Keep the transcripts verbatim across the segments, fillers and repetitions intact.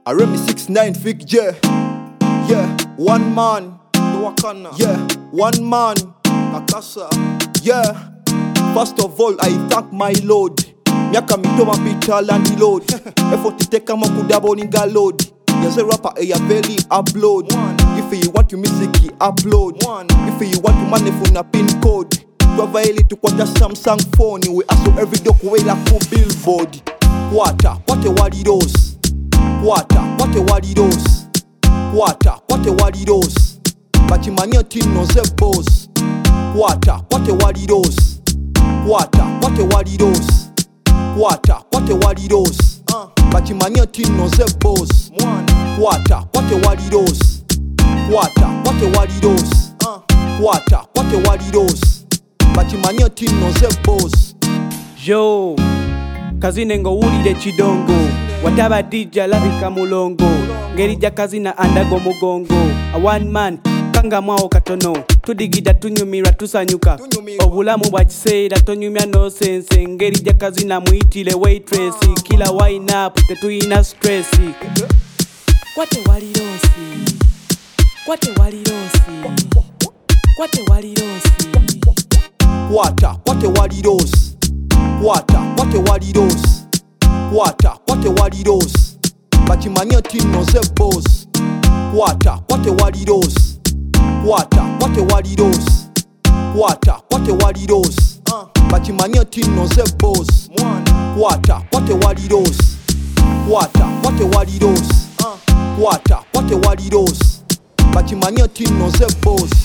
I rep me six nine Fig J. Yeah, one man. Yeah, one man. Kakasa. Yeah. First of all, I thank my Lord. Miaka mitoma pita landi load. Effort to take a makudabo ninga load. Yes, a rapper, a belly upload. If you want to music, upload. If you want to money for a pin code. To violate to quota Samsung phone. We also every doc way like for billboard. Water, what a wadidos. Water, what a wadidos. Water, what a wadidos. But you man your team no se boss. Water, what a wadidos. Water, what a wadidos. Water, what a wadidos. But you man your team no se boss. Water, what a wadidos. Water, what a wadidos. Water, what a wadidos. But you man your team no se boss. Yo, kazine ngo wulire chidongo. Wataba dija labika mulongo. Ngerija kazina andago mugongo. A one man, kanga mwao katono. Tudigida tunyumira tusanyuka. Obulamu bwakiseera tonyumya no sense. Ngerija kazina muitile waitress. Kila wine up tetuyina stress. Kwate walirosi. Kwate walirosi. Kwate walirosi. Water, what a wadidos. Water, what a wadidos. Water, what a wadidos. But you man your team no se boss. Water, what a wadidos. Water, what a wadidos. Water, what a wadidos. But you man your team no se boss. Water, what a wadidos. Water, what a wadidos. Water, what a wadidos. But you man your team no se boss.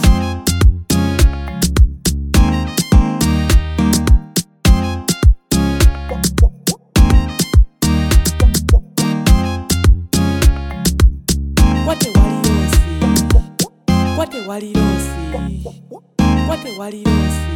Kwate walirosi. Kwate walirosi. Kwate walirosi.